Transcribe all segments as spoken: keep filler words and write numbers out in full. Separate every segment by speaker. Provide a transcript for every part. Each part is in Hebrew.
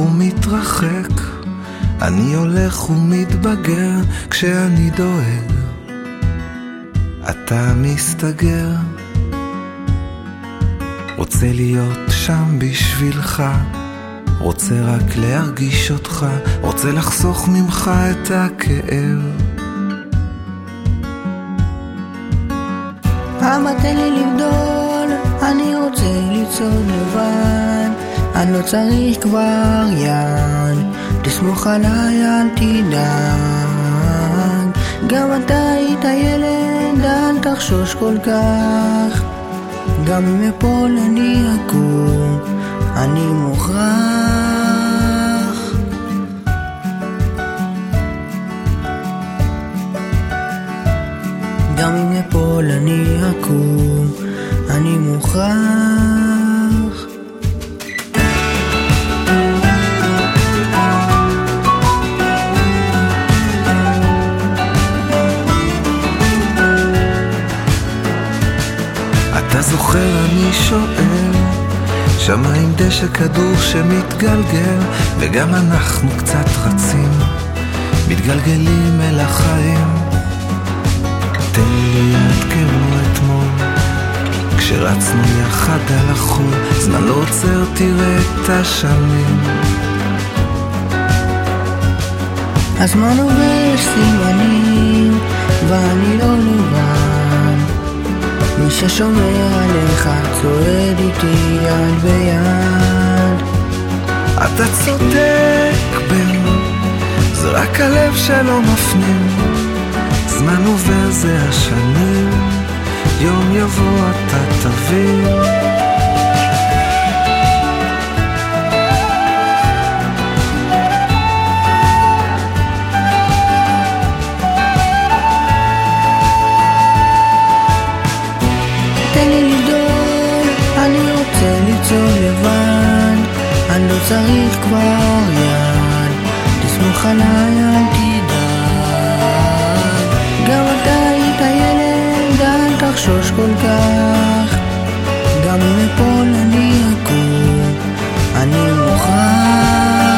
Speaker 1: ומתרחק, אני הולך ומתבגר, כשאני דואג אתה מסתגר. רוצה להיות שם בשבילך, רוצה רק להרגיש אותך, רוצה לחסוך ממך את הכאב.
Speaker 2: אבא תן לי לגדול, אני רוצה ליצור לבד, אני לא צריך כבר יד, תסמוך עליי אל תדאג. גם אתה היית ילד, אל תחשוש כל כך, גם אם אפול אני אקום, אני מוכרח. גם אם אפול אני אקום, אני מוכרח.
Speaker 1: אתה זוכר אני שואל, שמיים דשא כדור שמתגלגל, וגם אנחנו קצת רצים, מתגלגלים אל החיים. תן לי יד כמו אתמול, כשרצנו יחד על החול, זמן לא עוצר, תראה את השנים.
Speaker 2: הזמן עובר סימנים, ואני לא לבד, מי ששומר עליך צועד איתי יד ביד.
Speaker 1: אתה צודק בן, זה רק הלב שלא מפנים, זמן עובר זה השנים, יום יבוא אתה תבין.
Speaker 2: תן לי לגדול, אני רוצה ליצור לבד, אני לא צריך כבר יד, תסמוך עליי אל תדאג. גם אתה היית ילד, אל תחשוש כל כך, גם אם אפול אני אקום, אני מוכרח.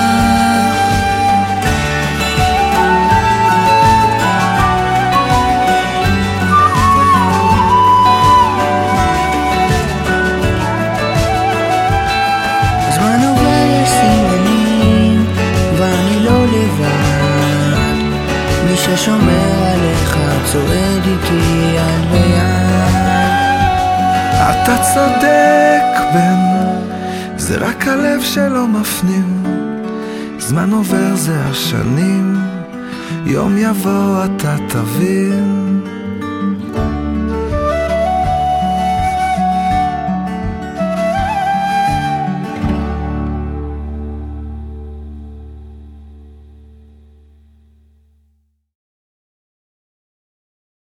Speaker 2: הזמן עובר יש סימנים, ואני לא לבד, מי ששומר עליך צועד איתי יד ביד.
Speaker 1: אתה צודק בן, זה רק הלב שלא מפנים, זמן עובר זה השנים, יום יבוא אתה תבין.